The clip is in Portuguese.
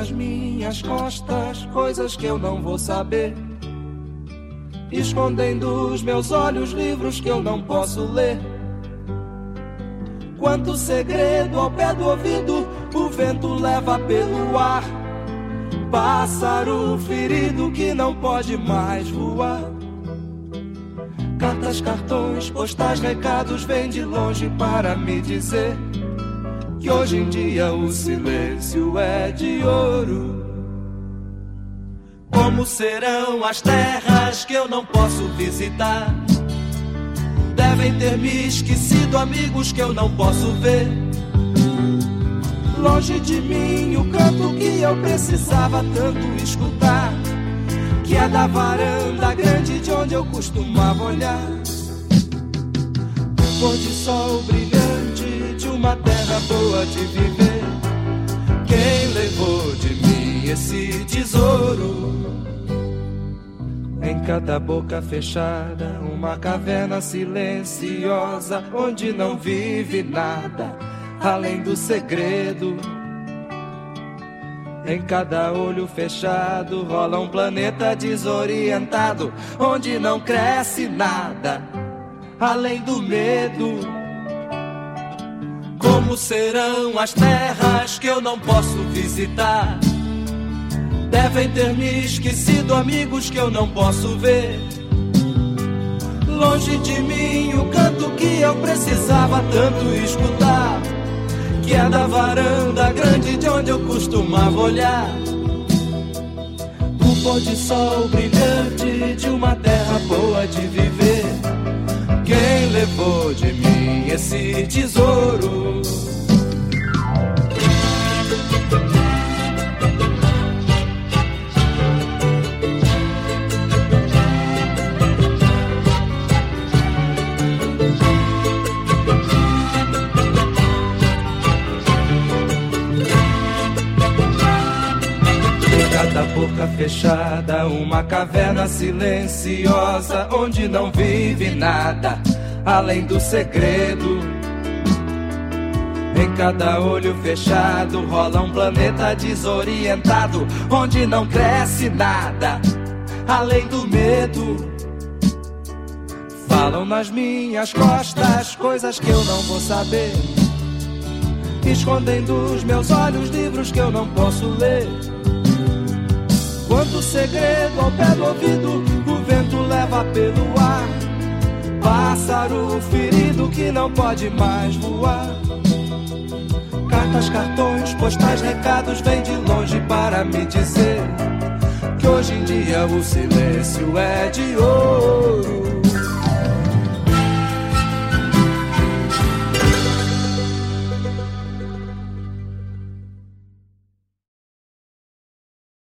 nas minhas costas coisas que eu não vou saber. Escondem dos meus olhos livros que eu não posso ler. Quanto segredo ao pé do ouvido o vento leva pelo ar. Pássaro ferido que não pode mais voar. Cartas, cartões, postais, recados vêm de longe para me dizer que hoje em dia o silêncio é de ouro. Como serão as terras que eu não posso visitar? Devem ter me esquecido amigos que eu não posso ver. Longe de mim o canto que eu precisava tanto escutar, que é da varanda grande de onde eu costumava olhar. O pôr de sol brilhante de uma terra boa de viver. Quem levou de mim esse tesouro? Em cada boca fechada, uma caverna silenciosa, onde não vive nada além do segredo. Em cada olho fechado rola um planeta desorientado, onde não cresce nada além do medo. Como serão as terras que eu não posso visitar? Devem ter me esquecido amigos que eu não posso ver. Longe de mim o canto que eu precisava tanto escutar, que é da varanda grande de onde eu costumava olhar. O pôr de sol brilhante de uma terra boa de viver. Quem levou de mim esse tesouro? Cada boca fechada, uma caverna silenciosa, onde não vive nada além do segredo. Em cada olho fechado rola um planeta desorientado, onde não cresce nada além do medo. Falam nas minhas costas coisas que eu não vou saber. Escondem dos meus olhos livros que eu não posso ler. Quanto segredo ao pé do ouvido o vento leva pelo ar. Pássaro ferido que não pode mais voar. Cartas, cartões, postais, recados vêm de longe para me dizer que hoje em dia o silêncio é de ouro.